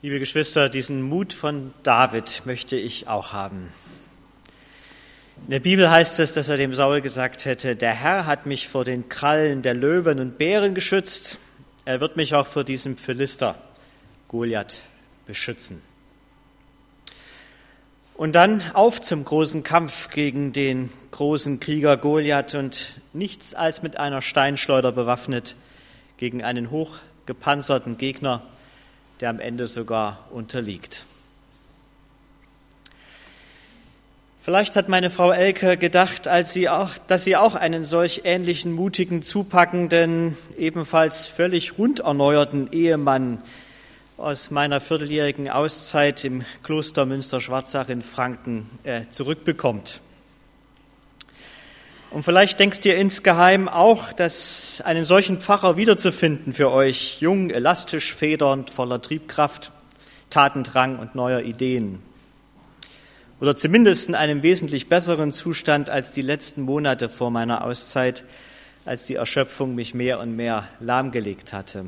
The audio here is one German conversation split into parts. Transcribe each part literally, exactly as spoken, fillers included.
Liebe Geschwister, diesen Mut von David möchte ich auch haben. In der Bibel heißt es, dass er dem Saul gesagt hätte, der Herr hat mich vor den Krallen der Löwen und Bären geschützt, er wird mich auch vor diesem Philister, Goliath, beschützen. Und dann auf zum großen Kampf gegen den großen Krieger Goliath und nichts als mit einer Steinschleuder bewaffnet gegen einen hochgepanzerten Gegner, der am Ende sogar unterliegt. Vielleicht hat meine Frau Elke gedacht, als sie auch, dass sie auch einen solch ähnlichen, mutigen, zupackenden, ebenfalls völlig runderneuerten Ehemann aus meiner vierteljährigen Auszeit im Kloster Münster-Schwarzach in Franken äh, zurückbekommt. Und vielleicht denkst ihr insgeheim auch, dass einen solchen Pfarrer wiederzufinden für euch, jung, elastisch, federnd, voller Triebkraft, Tatendrang und neuer Ideen. Oder zumindest in einem wesentlich besseren Zustand als die letzten Monate vor meiner Auszeit, als die Erschöpfung mich mehr und mehr lahmgelegt hatte.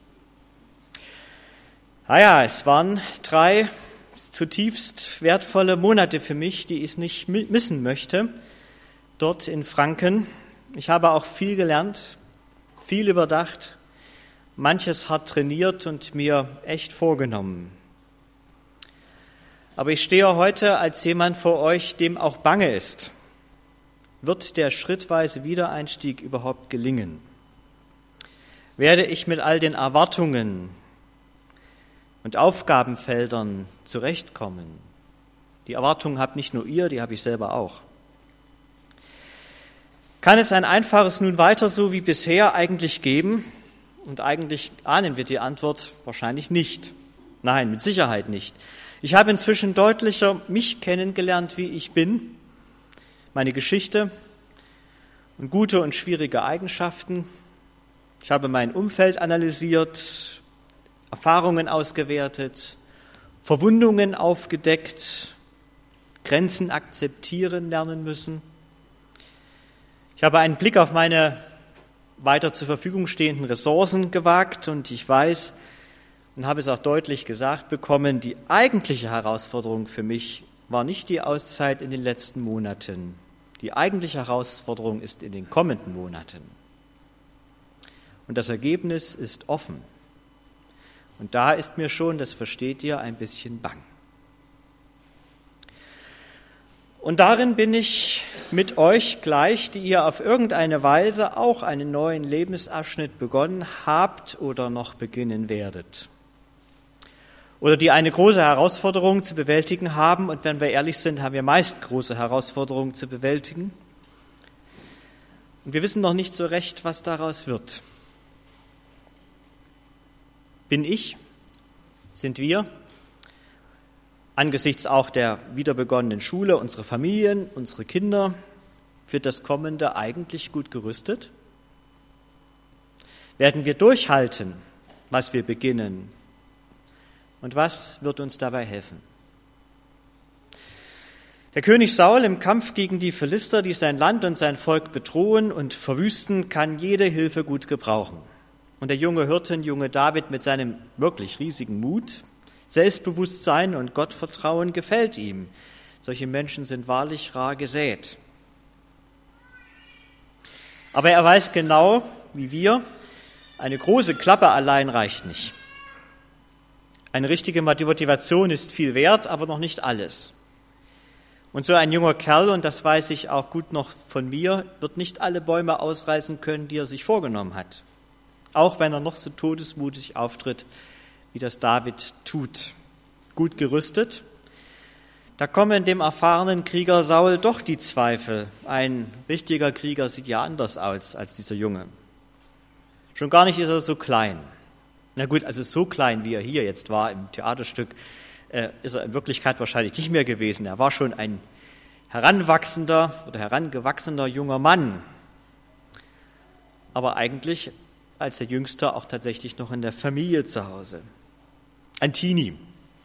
Naja, es waren drei zutiefst wertvolle Monate für mich, die ich nicht missen möchte. Dort in Franken. Ich habe auch viel gelernt, viel überdacht, manches hart trainiert und mir echt vorgenommen. Aber ich stehe heute als jemand vor euch, dem auch bange ist. Wird der schrittweise Wiedereinstieg überhaupt gelingen? Werde ich mit all den Erwartungen und Aufgabenfeldern zurechtkommen? Die Erwartungen habt nicht nur ihr, die habe ich selber auch. Kann es ein einfaches nun weiter so wie bisher eigentlich geben? Und eigentlich ahnen wir die Antwort wahrscheinlich nicht. Nein, mit Sicherheit nicht. Ich habe inzwischen deutlicher mich kennengelernt, wie ich bin, meine Geschichte und gute und schwierige Eigenschaften. Ich habe mein Umfeld analysiert, Erfahrungen ausgewertet, Verwundungen aufgedeckt, Grenzen akzeptieren lernen müssen. Ich habe einen Blick auf meine weiter zur Verfügung stehenden Ressourcen gewagt und ich weiß und habe es auch deutlich gesagt bekommen, die eigentliche Herausforderung für mich war nicht die Auszeit in den letzten Monaten. Die eigentliche Herausforderung ist in den kommenden Monaten. Und das Ergebnis ist offen. Und da ist mir schon, das versteht ihr, ein bisschen bang. Und darin bin ich mit euch gleich, die ihr auf irgendeine Weise auch einen neuen Lebensabschnitt begonnen habt oder noch beginnen werdet. Oder die eine große Herausforderung zu bewältigen haben. Und wenn wir ehrlich sind, haben wir meist große Herausforderungen zu bewältigen. Und wir wissen noch nicht so recht, was daraus wird. Bin ich? Sind wir? Angesichts auch der wieder begonnenen Schule, unsere Familien, unsere Kinder, für das Kommende eigentlich gut gerüstet? Werden wir durchhalten, was wir beginnen? Und was wird uns dabei helfen? Der König Saul im Kampf gegen die Philister, die sein Land und sein Volk bedrohen und verwüsten, kann jede Hilfe gut gebrauchen. Und der junge Hirten, junge David mit seinem wirklich riesigen Mut, Selbstbewusstsein und Gottvertrauen gefällt ihm. Solche Menschen sind wahrlich rar gesät. Aber er weiß genau, wie wir, eine große Klappe allein reicht nicht. Eine richtige Motivation ist viel wert, aber noch nicht alles. Und so ein junger Kerl, und das weiß ich auch gut noch von mir, wird nicht alle Bäume ausreißen können, die er sich vorgenommen hat. Auch wenn er noch so todesmutig auftritt, wie das David tut. Gut gerüstet. Da kommen dem erfahrenen Krieger Saul doch die Zweifel. Ein richtiger Krieger sieht ja anders aus als dieser Junge. Schon gar nicht ist er so klein. Na gut, also so klein, wie er hier jetzt war im Theaterstück, äh, ist er in Wirklichkeit wahrscheinlich nicht mehr gewesen. Er war schon ein heranwachsender oder herangewachsener junger Mann. Aber eigentlich als der Jüngste auch tatsächlich noch in der Familie zu Hause. Ein Teenie.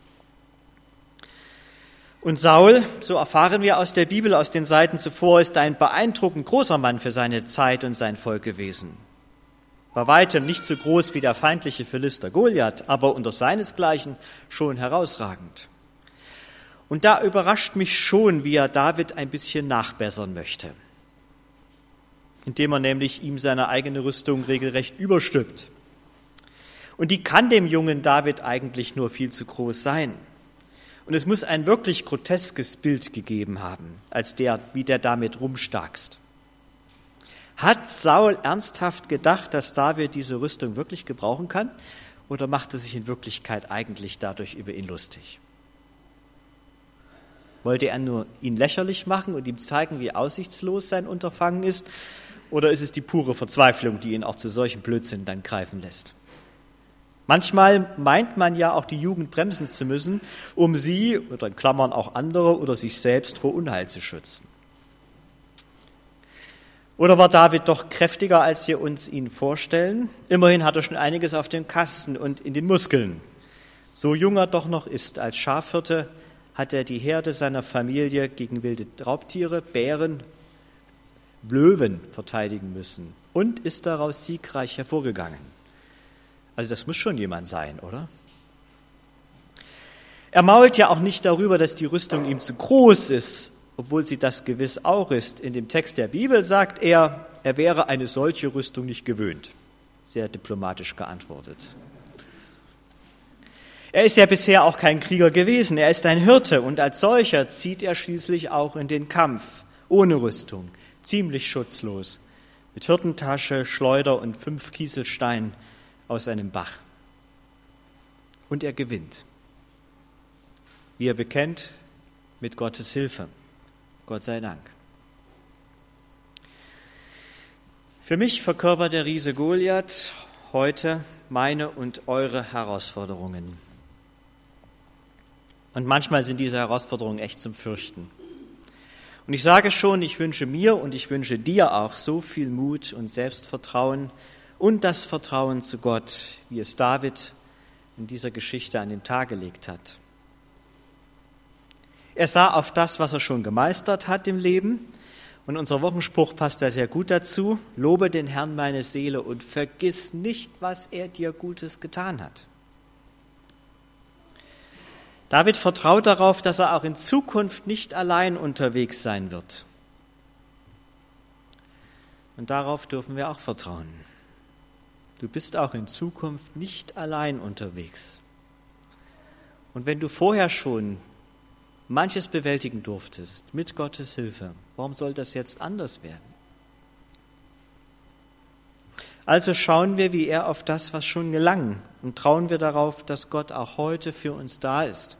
Und Saul, so erfahren wir aus der Bibel, aus den Seiten zuvor, ist ein beeindruckend großer Mann für seine Zeit und sein Volk gewesen. Bei weitem nicht so groß wie der feindliche Philister Goliath, aber unter seinesgleichen schon herausragend. Und da überrascht mich schon, wie er David ein bisschen nachbessern möchte, indem er nämlich ihm seine eigene Rüstung regelrecht überstülpt. Und die kann dem jungen David eigentlich nur viel zu groß sein. Und es muss ein wirklich groteskes Bild gegeben haben, als der, wie der damit rumstarkst. Hat Saul ernsthaft gedacht, dass David diese Rüstung wirklich gebrauchen kann? Oder macht er sich in Wirklichkeit eigentlich dadurch über ihn lustig? Wollte er nur ihn lächerlich machen und ihm zeigen, wie aussichtslos sein Unterfangen ist? Oder ist es die pure Verzweiflung, die ihn auch zu solchen Blödsinn dann greifen lässt? Manchmal meint man ja auch die Jugend bremsen zu müssen, um sie, oder in Klammern auch andere, oder sich selbst vor Unheil zu schützen. Oder war David doch kräftiger, als wir uns ihn vorstellen? Immerhin hat er schon einiges auf dem Kasten und in den Muskeln. So jung er doch noch ist, als Schafhirte hat er die Herde seiner Familie gegen wilde Raubtiere, Bären, Löwen verteidigen müssen und ist daraus siegreich hervorgegangen. Also das muss schon jemand sein, oder? Er mault ja auch nicht darüber, dass die Rüstung ihm zu groß ist, obwohl sie das gewiss auch ist. In dem Text der Bibel sagt er, er wäre eine solche Rüstung nicht gewöhnt. Sehr diplomatisch geantwortet. Er ist ja bisher auch kein Krieger gewesen, er ist ein Hirte und als solcher zieht er schließlich auch in den Kampf, ohne Rüstung, ziemlich schutzlos, mit Hirtentasche, Schleuder und fünf Kieselsteinen aus einem Bach. Und er gewinnt. Wie er bekennt, mit Gottes Hilfe. Gott sei Dank. Für mich verkörpert der Riese Goliath heute meine und eure Herausforderungen. Und manchmal sind diese Herausforderungen echt zum Fürchten. Und ich sage schon, ich wünsche mir und ich wünsche dir auch so viel Mut und Selbstvertrauen und das Vertrauen zu Gott, wie es David in dieser Geschichte an den Tag gelegt hat. Er sah auf das, was er schon gemeistert hat im Leben. Und unser Wochenspruch passt da sehr gut dazu. Lobe den Herrn meine Seele und vergiss nicht, was er dir Gutes getan hat. David vertraut darauf, dass er auch in Zukunft nicht allein unterwegs sein wird. Und darauf dürfen wir auch vertrauen. Du bist auch in Zukunft nicht allein unterwegs. Und wenn du vorher schon manches bewältigen durftest, mit Gottes Hilfe, warum soll das jetzt anders werden? Also schauen wir, wie er auf das, was schon gelang, und trauen wir darauf, dass Gott auch heute für uns da ist.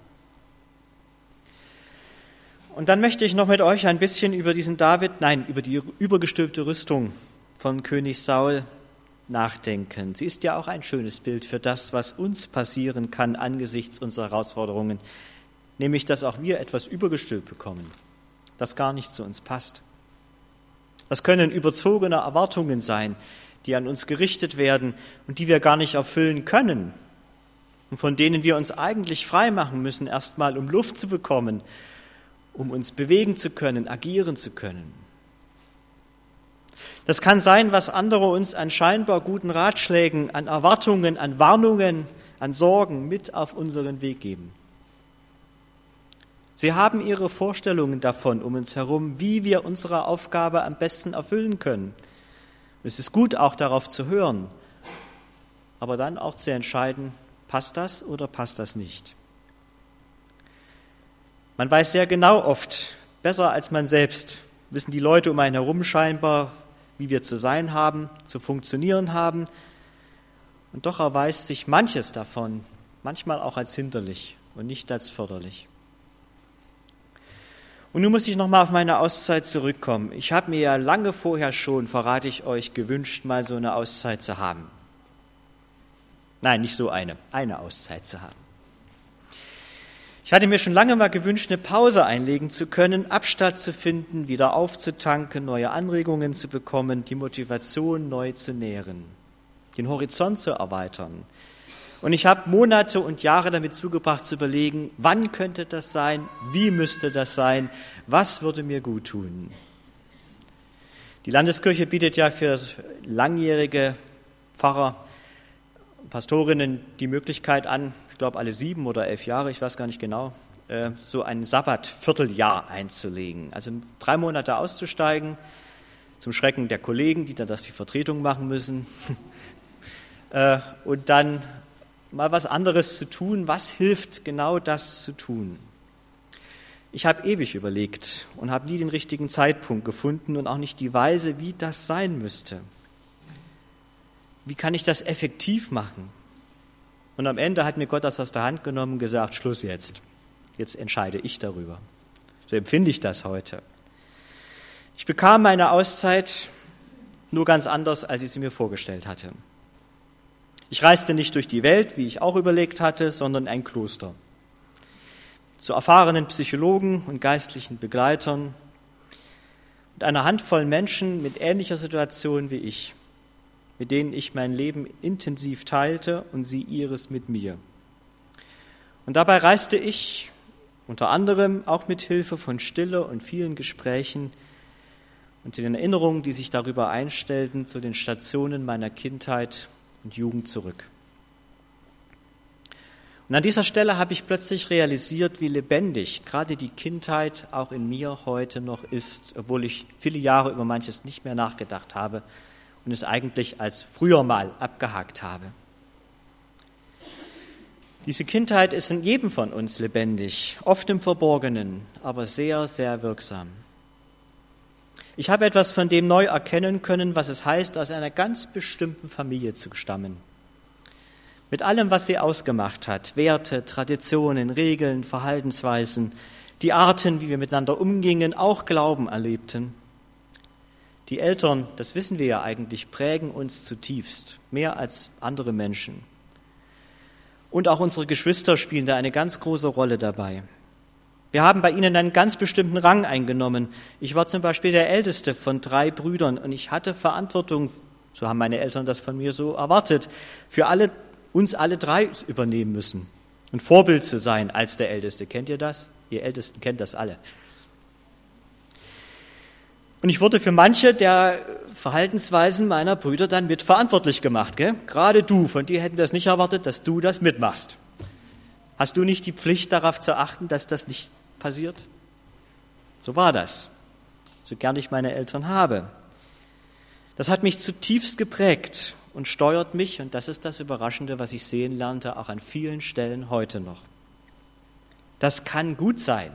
Und dann möchte ich noch mit euch ein bisschen über diesen David, nein, über die übergestülpte Rüstung von König Saul nachdenken. Sie ist ja auch ein schönes Bild für das, was uns passieren kann angesichts unserer Herausforderungen, nämlich, dass auch wir etwas übergestülpt bekommen, das gar nicht zu uns passt. Das können überzogene Erwartungen sein, die an uns gerichtet werden und die wir gar nicht erfüllen können und von denen wir uns eigentlich freimachen müssen, erstmal um Luft zu bekommen, um uns bewegen zu können, agieren zu können. Das kann sein, was andere uns an scheinbar guten Ratschlägen, an Erwartungen, an Warnungen, an Sorgen mit auf unseren Weg geben. Sie haben ihre Vorstellungen davon um uns herum, wie wir unsere Aufgabe am besten erfüllen können. Es ist gut, auch darauf zu hören, aber dann auch zu entscheiden, passt das oder passt das nicht. Man weiß sehr genau oft, besser als man selbst, wissen die Leute um einen herum scheinbar, wie wir zu sein haben, zu funktionieren haben. Und doch erweist sich manches davon manchmal auch als hinderlich und nicht als förderlich. Und nun muss ich nochmal auf meine Auszeit zurückkommen. Ich habe mir ja lange vorher schon, verrate ich euch, gewünscht, mal so eine Auszeit zu haben. Nein, nicht so eine, eine Auszeit zu haben. Ich hatte mir schon lange mal gewünscht, eine Pause einlegen zu können, Abstand zu finden, wieder aufzutanken, neue Anregungen zu bekommen, die Motivation neu zu nähren, den Horizont zu erweitern. Und ich habe Monate und Jahre damit zugebracht zu überlegen, wann könnte das sein, wie müsste das sein, was würde mir gut tun. Die Landeskirche bietet ja für langjährige Pfarrer, Pastorinnen die Möglichkeit an, ich glaube alle sieben oder elf Jahre, ich weiß gar nicht genau, so ein Sabbatvierteljahr einzulegen. Also drei Monate auszusteigen, zum Schrecken der Kollegen, die dann das die Vertretung machen müssen, und dann mal was anderes zu tun. Was hilft, genau das zu tun? Ich habe ewig überlegt und habe nie den richtigen Zeitpunkt gefunden und auch nicht die Weise, wie das sein müsste. Wie kann ich das effektiv machen? Und am Ende hat mir Gott das aus der Hand genommen und gesagt, Schluss jetzt. Jetzt entscheide ich darüber. So empfinde ich das heute. Ich bekam meine Auszeit nur ganz anders, als ich sie mir vorgestellt hatte. Ich reiste nicht durch die Welt, wie ich auch überlegt hatte, sondern in ein Kloster. Zu erfahrenen Psychologen und geistlichen Begleitern und einer Handvoll Menschen mit ähnlicher Situation wie ich, mit denen ich mein Leben intensiv teilte und sie ihres mit mir. Und dabei reiste ich unter anderem auch mit Hilfe von Stille und vielen Gesprächen und den Erinnerungen, die sich darüber einstellten, zu den Stationen meiner Kindheit und Jugend zurück. Und an dieser Stelle habe ich plötzlich realisiert, wie lebendig gerade die Kindheit auch in mir heute noch ist, obwohl ich viele Jahre über manches nicht mehr nachgedacht habe und es eigentlich als früher mal abgehakt habe. Diese Kindheit ist in jedem von uns lebendig, oft im Verborgenen, aber sehr, sehr wirksam. Ich habe etwas von dem neu erkennen können, was es heißt, aus einer ganz bestimmten Familie zu stammen. Mit allem, was sie ausgemacht hat, Werte, Traditionen, Regeln, Verhaltensweisen, die Arten, wie wir miteinander umgingen, auch Glauben erlebten. Die Eltern, das wissen wir ja eigentlich, prägen uns zutiefst, mehr als andere Menschen. Und auch unsere Geschwister spielen da eine ganz große Rolle dabei. Wir haben bei ihnen einen ganz bestimmten Rang eingenommen. Ich war zum Beispiel der Älteste von drei Brüdern und ich hatte Verantwortung, so haben meine Eltern das von mir so erwartet, für alle uns alle drei übernehmen müssen und Vorbild zu sein als der Älteste. Kennt ihr das? Ihr Ältesten kennt das alle. Und ich wurde für manche der Verhaltensweisen meiner Brüder dann mitverantwortlich gemacht. Gell? Gerade du, von dir hätten wir es nicht erwartet, dass du das mitmachst. Hast du nicht die Pflicht, darauf zu achten, dass das nicht passiert? So war das, so gern ich meine Eltern habe. Das hat mich zutiefst geprägt und steuert mich, und das ist das Überraschende, was ich sehen lernte, auch an vielen Stellen heute noch. Das kann gut sein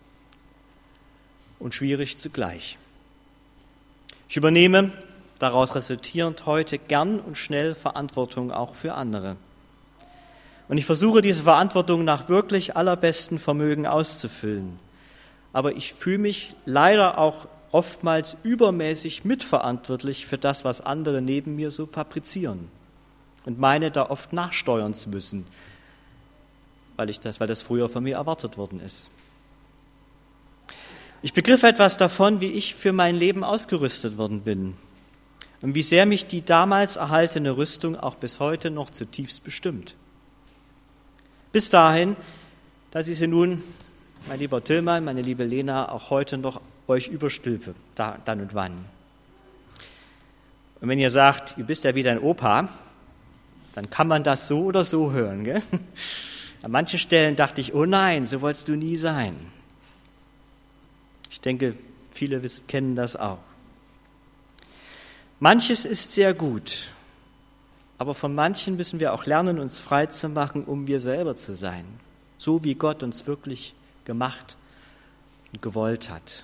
und schwierig zugleich. Ich übernehme daraus resultierend heute gern und schnell Verantwortung auch für andere. Und ich versuche, diese Verantwortung nach wirklich allerbestem Vermögen auszufüllen. Aber ich fühle mich leider auch oftmals übermäßig mitverantwortlich für das, was andere neben mir so fabrizieren und meine, da oft nachsteuern zu müssen, weil ich das, weil das früher von mir erwartet worden ist. Ich begriff etwas davon, wie ich für mein Leben ausgerüstet worden bin und wie sehr mich die damals erhaltene Rüstung auch bis heute noch zutiefst bestimmt. Bis dahin, dass ich sie nun, mein lieber Tillmann, meine liebe Lena, auch heute noch euch überstülpe, da, dann und wann. Und wenn ihr sagt, ihr bist ja wie dein Opa, dann kann man das so oder so hören. Gell? An manchen Stellen dachte ich, oh nein, so wolltest du nie sein. Ich denke, viele kennen das auch. Manches ist sehr gut, aber von manchen müssen wir auch lernen, uns frei zu machen, um wir selber zu sein, so wie Gott uns wirklich gemacht und gewollt hat.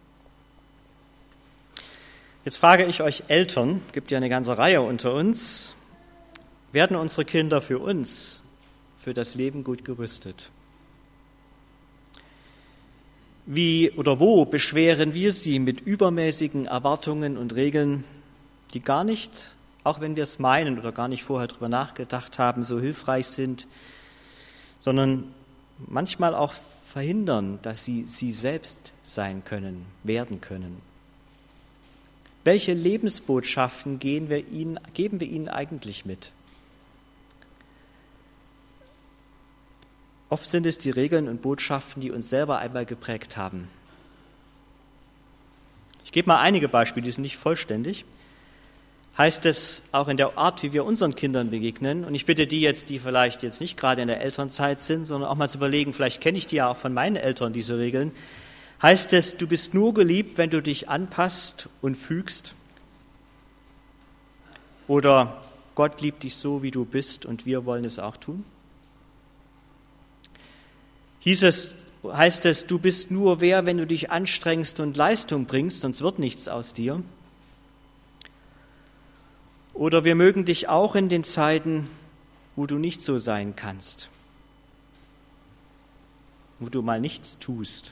Jetzt frage ich euch Eltern, gibt ja eine ganze Reihe unter uns, werden unsere Kinder für uns, für das Leben gut gerüstet? Wie oder wo beschweren wir sie mit übermäßigen Erwartungen und Regeln, die gar nicht, auch wenn wir es meinen oder gar nicht vorher darüber nachgedacht haben, so hilfreich sind, sondern manchmal auch verhindern, dass sie sie selbst sein können, werden können? Welche Lebensbotschaften geben wir ihnen, geben wir ihnen eigentlich mit? Oft sind es die Regeln und Botschaften, die uns selber einmal geprägt haben. Ich gebe mal einige Beispiele, die sind nicht vollständig. heißt es auch in der Art, wie wir unseren Kindern begegnen. Und ich bitte die jetzt, die vielleicht jetzt nicht gerade in der Elternzeit sind, sondern auch mal zu überlegen, vielleicht kenne ich die ja auch von meinen Eltern, diese Regeln. Heißt es, du bist nur geliebt, wenn du dich anpasst und fügst? Oder Gott liebt dich so, wie du bist und wir wollen es auch tun? Hieß es, heißt es, du bist nur wer, wenn du dich anstrengst und Leistung bringst, sonst wird nichts aus dir? Oder wir mögen dich auch in den Zeiten, wo du nicht so sein kannst, wo du mal nichts tust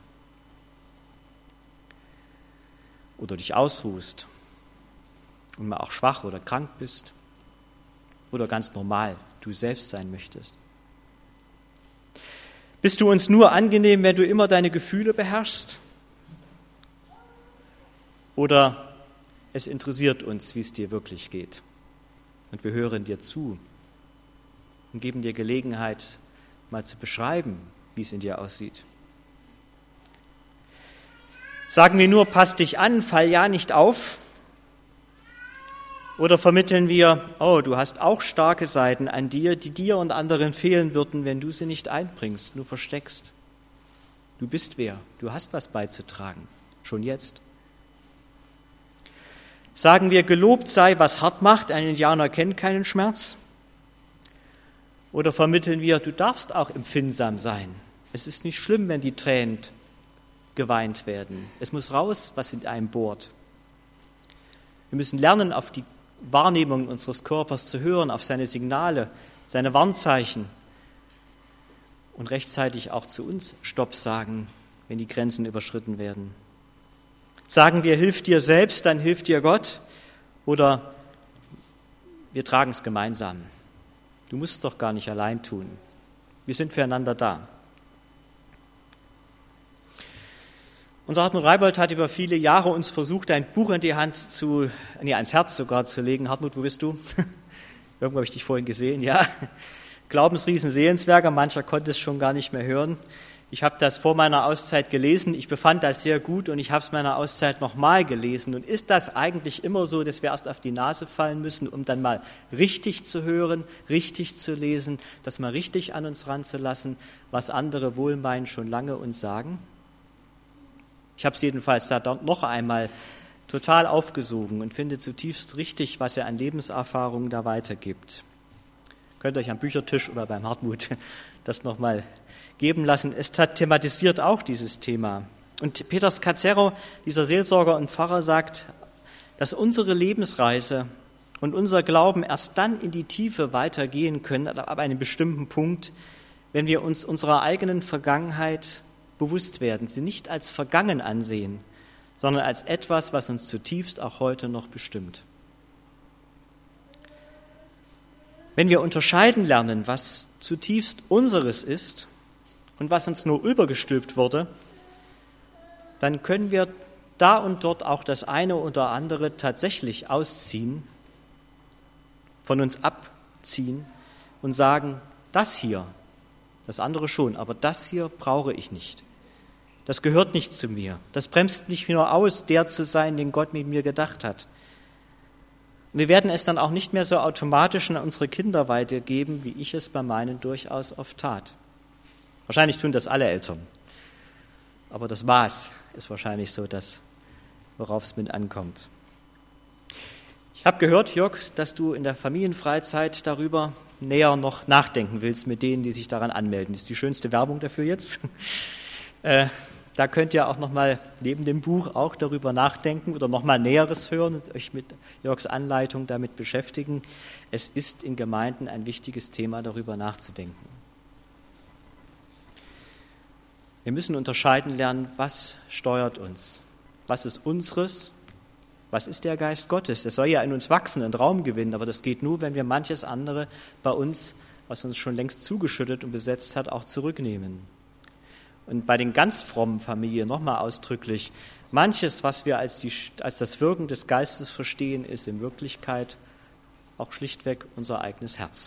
oder dich ausruhst und mal auch schwach oder krank bist oder ganz normal du selbst sein möchtest. Bist du uns nur angenehm, wenn du immer deine Gefühle beherrschst? Oder es interessiert uns, wie es dir wirklich geht? Und wir hören dir zu und geben dir Gelegenheit, mal zu beschreiben, wie es in dir aussieht. Sagen wir nur, pass dich an, fall ja nicht auf? Oder vermitteln wir, oh, du hast auch starke Seiten an dir, die dir und anderen fehlen würden, wenn du sie nicht einbringst, nur versteckst. Du bist wer, du hast was beizutragen, schon jetzt. Sagen wir, gelobt sei, was hart macht, ein Indianer kennt keinen Schmerz? Oder vermitteln wir, du darfst auch empfindsam sein. Es ist nicht schlimm, wenn die Tränen geweint werden. Es muss raus, was in einem bohrt. Wir müssen lernen, auf die Wahrnehmung unseres Körpers zu hören, auf seine Signale, seine Warnzeichen und rechtzeitig auch zu uns Stopp sagen, wenn die Grenzen überschritten werden. Sagen wir, hilf dir selbst, dann hilft dir Gott, oder wir tragen es gemeinsam. Du musst es doch gar nicht allein tun. Wir sind füreinander da. Unser Hartmut Reibold hat über viele Jahre uns versucht, ein Buch in die Hand zu, nee, ans Herz sogar zu legen. Hartmut, wo bist du? Irgendwo habe ich dich vorhin gesehen, ja. Glaubensriesen Seelenswerker, mancher konnte es schon gar nicht mehr hören. Ich habe das vor meiner Auszeit gelesen, ich befand das sehr gut und ich habe es meiner Auszeit nochmal gelesen. Und ist das eigentlich immer so, dass wir erst auf die Nase fallen müssen, um dann mal richtig zu hören, richtig zu lesen, das mal richtig an uns ranzulassen, was andere wohlmeinen schon lange uns sagen? Ich habe es jedenfalls da noch einmal total aufgesogen und finde zutiefst richtig, was er an Lebenserfahrungen da weitergibt. Könnt ihr euch am Büchertisch oder beim Hartmut das nochmal geben lassen. Es thematisiert auch dieses Thema. Und Peter Scazzero, dieser Seelsorger und Pfarrer, sagt, dass unsere Lebensreise und unser Glauben erst dann in die Tiefe weitergehen können, ab einem bestimmten Punkt, wenn wir uns unserer eigenen Vergangenheit bewusst werden, sie nicht als vergangen ansehen, sondern als etwas, was uns zutiefst auch heute noch bestimmt. Wenn wir unterscheiden lernen, was zutiefst unseres ist und was uns nur übergestülpt wurde, dann können wir da und dort auch das eine oder andere tatsächlich ausziehen, von uns abziehen und sagen, das hier, das andere schon, aber das hier brauche ich nicht. Das gehört nicht zu mir. Das bremst nicht nur aus, der zu sein, den Gott mit mir gedacht hat. Wir werden es dann auch nicht mehr so automatisch an unsere Kinder weitergeben, wie ich es bei meinen durchaus oft tat. Wahrscheinlich tun das alle Eltern. Aber das Maß ist wahrscheinlich so das, worauf es mit ankommt. Ich habe gehört, Jörg, dass du in der Familienfreizeit darüber näher noch nachdenken willst mit denen, die sich daran anmelden. Das ist die schönste Werbung dafür jetzt. Äh, da könnt ihr auch nochmal neben dem Buch auch darüber nachdenken oder nochmal Näheres hören und euch mit Jörgs Anleitung damit beschäftigen. Es ist in Gemeinden ein wichtiges Thema, darüber nachzudenken. Wir müssen unterscheiden lernen, was steuert uns, was ist unseres, was ist der Geist Gottes. Der soll ja in uns wachsen, einen Raum gewinnen, aber das geht nur, wenn wir manches andere bei uns, was uns schon längst zugeschüttet und besetzt hat, auch zurücknehmen. Und bei den ganz frommen Familien nochmal ausdrücklich, manches, was wir als, die, als das Wirken des Geistes verstehen, ist in Wirklichkeit auch schlichtweg unser eigenes Herz.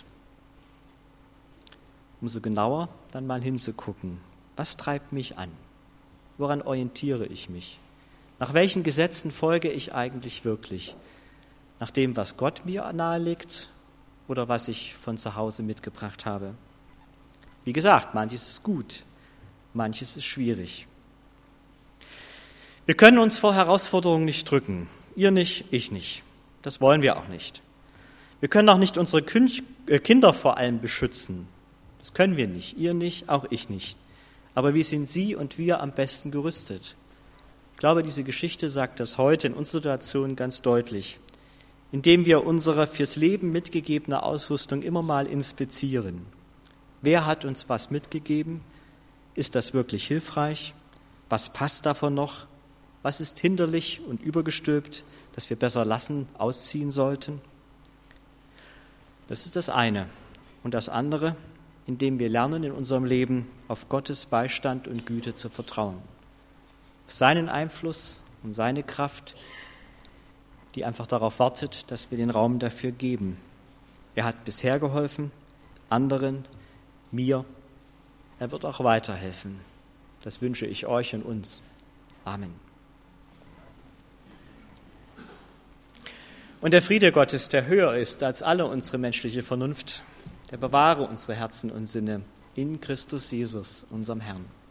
Umso genauer dann mal hinzugucken, was treibt mich an? Woran orientiere ich mich? Nach welchen Gesetzen folge ich eigentlich wirklich? Nach dem, was Gott mir nahelegt oder was ich von zu Hause mitgebracht habe? Wie gesagt, manches ist gut, manches ist schwierig. Wir können uns vor Herausforderungen nicht drücken. Ihr nicht, ich nicht. Das wollen wir auch nicht. Wir können auch nicht unsere Kinder vor allem beschützen. Das können wir nicht. Ihr nicht, auch ich nicht. Aber wie sind Sie und wir am besten gerüstet? Ich glaube, diese Geschichte sagt das heute in unserer Situation ganz deutlich, indem wir unsere fürs Leben mitgegebene Ausrüstung immer mal inspizieren. Wer hat uns was mitgegeben? Ist das wirklich hilfreich? Was passt davon noch? Was ist hinderlich und übergestülpt, das wir besser lassen, ausziehen sollten? Das ist das eine. Und das andere, indem wir lernen, in unserem Leben auf Gottes Beistand und Güte zu vertrauen. Auf seinen Einfluss und seine Kraft, die einfach darauf wartet, dass wir den Raum dafür geben. Er hat bisher geholfen, anderen, mir. Er wird auch weiterhelfen. Das wünsche ich euch und uns. Amen. Und der Friede Gottes, der höher ist als alle unsere menschliche Vernunft, der bewahre unsere Herzen und Sinne in Christus Jesus, unserem Herrn.